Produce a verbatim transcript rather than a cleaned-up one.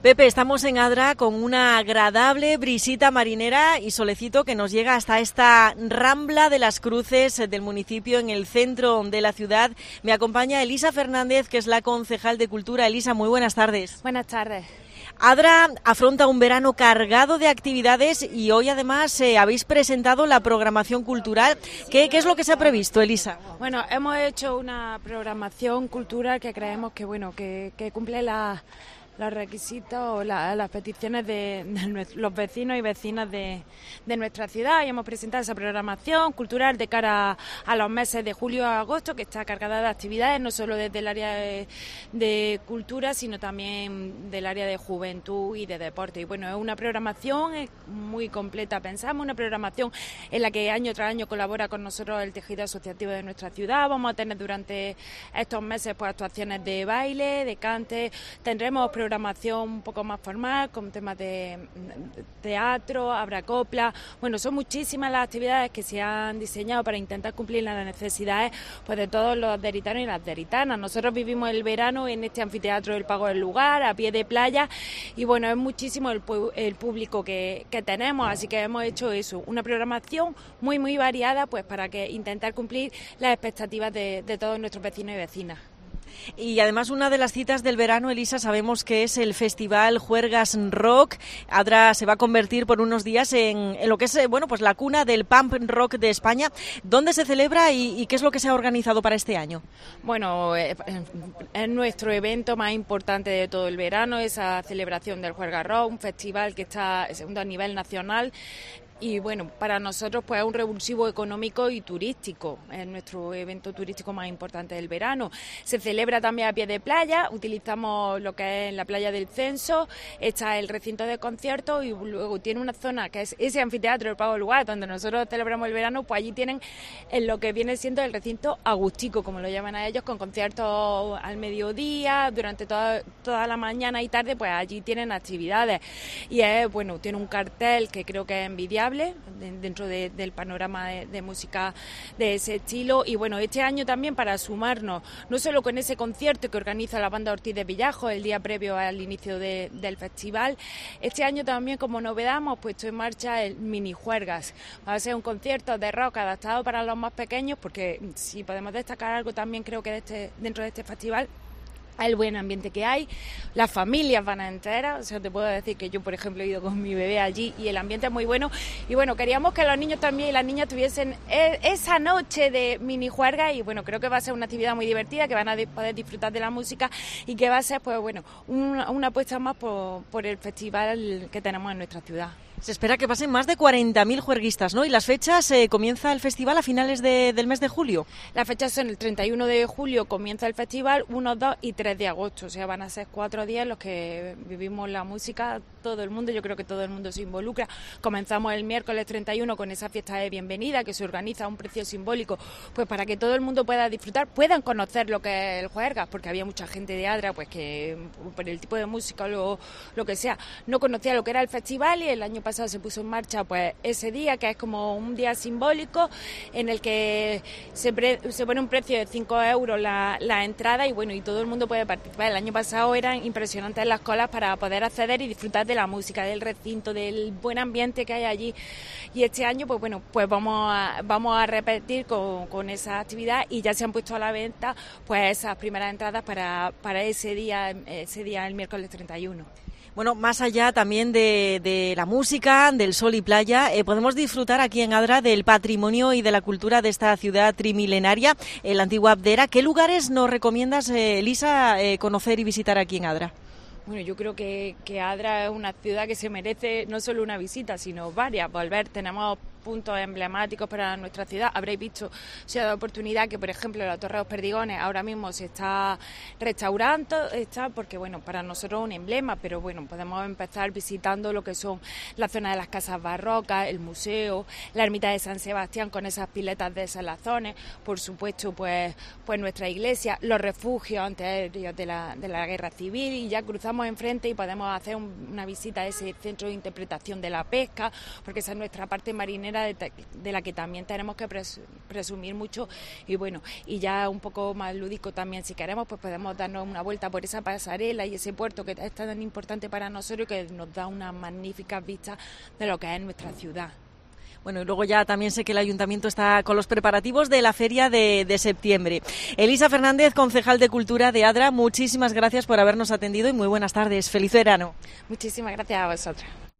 Pepe, estamos en Adra con una agradable brisita marinera y solecito que nos llega hasta esta Rambla de las Cruces del municipio en el centro de la ciudad. Me acompaña Elisa Fernández, que es la concejal de Cultura. Elisa, muy buenas tardes. Buenas tardes. Adra afronta un verano cargado de actividades y hoy además eh, habéis presentado la programación cultural. ¿Qué, ¿Qué es lo que se ha previsto, Elisa? Bueno, hemos hecho una programación cultural que creemos que bueno que, que cumple la... los requisitos o la, las peticiones de, de los vecinos y vecinas de, de nuestra ciudad, y hemos presentado esa programación cultural de cara a, a los meses de julio a agosto, que está cargada de actividades, no solo desde el área de, de cultura, sino también del área de juventud y de deporte. Y bueno, es una programación muy completa, pensamos, una programación en la que año tras año colabora con nosotros el tejido asociativo de nuestra ciudad. Vamos a tener durante estos meses pues actuaciones de baile, de cante, tendremos programación un poco más formal, con temas de teatro, habrá copla. Bueno, son muchísimas las actividades que se han diseñado para intentar cumplir las necesidades pues de todos los deritanos y las deritanas. Nosotros vivimos el verano en este anfiteatro del Pago del Lugar, a pie de playa, y bueno, es muchísimo el, el público que, que tenemos, así que hemos hecho eso, una programación muy muy variada pues para que intentar cumplir las expectativas de, de todos nuestros vecinos y vecinas. Y además una de las citas del verano, Elisa, sabemos que es el Festival Juergas Rock. Adra se va a convertir por unos días en, en lo que es bueno pues la cuna del punk rock de España. ¿Dónde se celebra y, y qué es lo que se ha organizado para este año? Bueno, es eh, nuestro evento más importante de todo el verano, esa celebración del Juergas Rock, un festival que está segundo a nivel nacional. Y bueno, para nosotros pues es un revulsivo económico y turístico, es nuestro evento turístico más importante del verano. Se celebra también a pie de playa, utilizamos lo que es la playa del Censo, está el recinto de conciertos y luego tiene una zona que es ese anfiteatro del Pago del Lugar, donde nosotros celebramos el verano, pues allí tienen en lo que viene siendo el recinto agustico, como lo llaman a ellos, con conciertos al mediodía, durante toda, toda la mañana y tarde, pues allí tienen actividades. Y es, bueno, tiene un cartel que creo que es envidiable dentro de, del panorama de, de música de ese estilo. Y bueno, este año también para sumarnos no solo con ese concierto que organiza la banda Ortiz de Villajo el día previo al inicio de, del festival, este año también como novedad hemos puesto en marcha el mini juergas. Va a ser un concierto de rock adaptado para los más pequeños, porque si podemos destacar algo también creo que de este, dentro de este festival, el buen ambiente que hay, las familias van a enteras, o sea, te puedo decir que yo, por ejemplo, he ido con mi bebé allí y el ambiente es muy bueno. Y bueno, queríamos que los niños también y las niñas tuviesen esa noche de mini juerga, y bueno, creo que va a ser una actividad muy divertida, que van a poder disfrutar de la música y que va a ser, pues bueno, una, una apuesta más por, por el festival que tenemos en nuestra ciudad. Se espera que pasen más de cuarenta mil juerguistas, ¿no? Y las fechas, eh, comienza el festival a finales de, del mes de julio. Las fechas son el treinta y uno de julio, comienza el festival, uno, dos y tres de agosto. O sea, van a ser cuatro días los que vivimos la música, todo el mundo, yo creo que todo el mundo se involucra. Comenzamos el miércoles treinta y uno con esa fiesta de bienvenida que se organiza a un precio simbólico, pues para que todo el mundo pueda disfrutar, puedan conocer lo que es el juergas, porque había mucha gente de Adra, pues que por el tipo de música o lo, lo que sea, no conocía lo que era el festival, y el año pasado se puso en marcha pues ese día, que es como un día simbólico en el que se, pre, se pone un precio de cinco euros la, la entrada, y bueno, y todo el mundo puede participar. El año pasado eran impresionantes las colas para poder acceder y disfrutar de la música, del recinto, del buen ambiente que hay allí, y este año pues bueno, pues vamos a, vamos a repetir con, con esa actividad, y ya se han puesto a la venta pues esas primeras entradas para, para ese día, ese día el miércoles treinta y uno. Bueno, más allá también de, de la música, del sol y playa, eh, podemos disfrutar aquí en Adra del patrimonio y de la cultura de esta ciudad trimilenaria, eh, la antigua Abdera. ¿Qué lugares nos recomiendas, eh, Elisa, eh, conocer y visitar aquí en Adra? Bueno, yo creo que, que Adra es una ciudad que se merece no solo una visita, sino varias. Volver, tenemos puntos emblemáticos para nuestra ciudad. Habréis visto, si ha dado oportunidad, que por ejemplo la Torre de los Perdigones ahora mismo se está restaurando, está porque bueno, para nosotros es un emblema, pero bueno, podemos empezar visitando lo que son la zona de las casas barrocas, el museo, la ermita de San Sebastián con esas piletas de salazones, por supuesto pues, pues nuestra iglesia, los refugios anteriores de la, de la guerra civil, y ya cruzamos enfrente y podemos hacer un, una visita a ese centro de interpretación de la pesca, porque esa es nuestra parte marinera manera de, de la que también tenemos que presumir mucho. Y bueno, y ya un poco más lúdico también, si queremos, pues podemos darnos una vuelta por esa pasarela y ese puerto que es tan importante para nosotros y que nos da unas magníficas vistas de lo que es nuestra ciudad. Bueno, y luego ya también sé que el Ayuntamiento está con los preparativos de la feria de, de septiembre. Elisa Fernández, concejal de Cultura de Adra, muchísimas gracias por habernos atendido y muy buenas tardes. Feliz verano. Muchísimas gracias a vosotros.